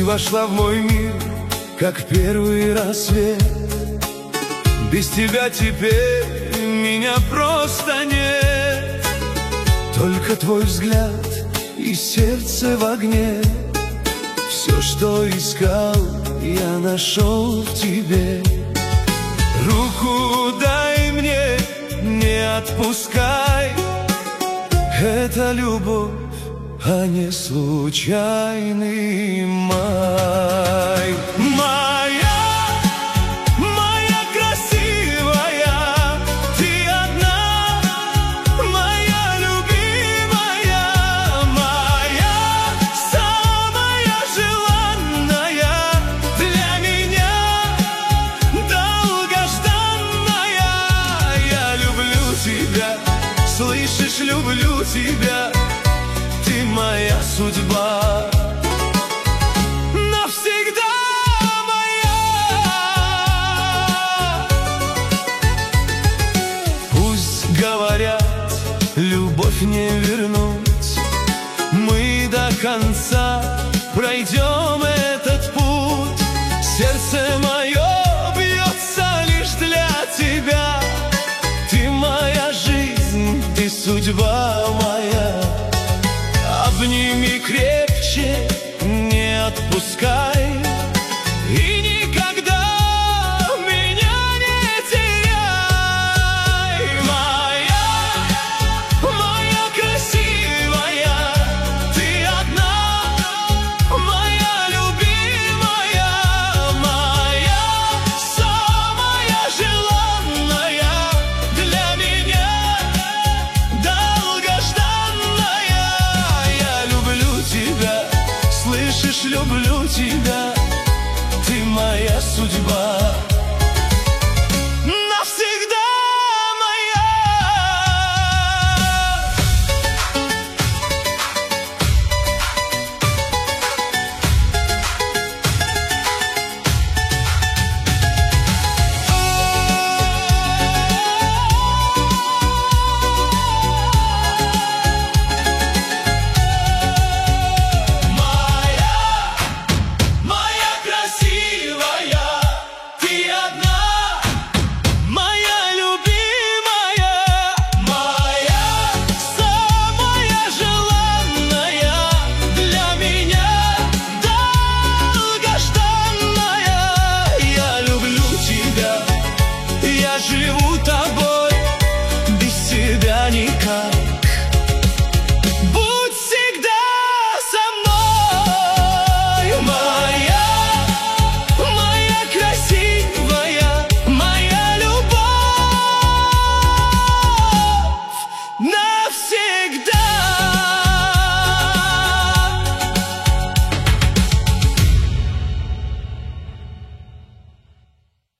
вошла в мой мир, как первый рассвет. Без тебя теперь меня просто нет. Только твой взгляд и сердце в огне. Все, что искал, я нашел в тебе. Руку дай мне, не отпускай. Это любовь, а не случайный май. Моя красивая, ты одна, моя любимая, моя самая желанная, для меня долгожданная. Я люблю тебя, слышишь, люблю тебя. Ты моя судьба, навсегда моя. Пусть говорят, любовь не вернуть, мы до конца пройдем этот путь. Сердце мое бьется лишь для тебя. Ты моя жизнь, ты судьба моя. Обними крепче, не отпускай. И никогда меня не теряй. Моя красивая, ты одна, моя любимая, моя самая желанная, для меня долгожданная. Слышишь, люблю тебя, ты моя судьба, навсегда моя. Живу тобой, без тебя никак.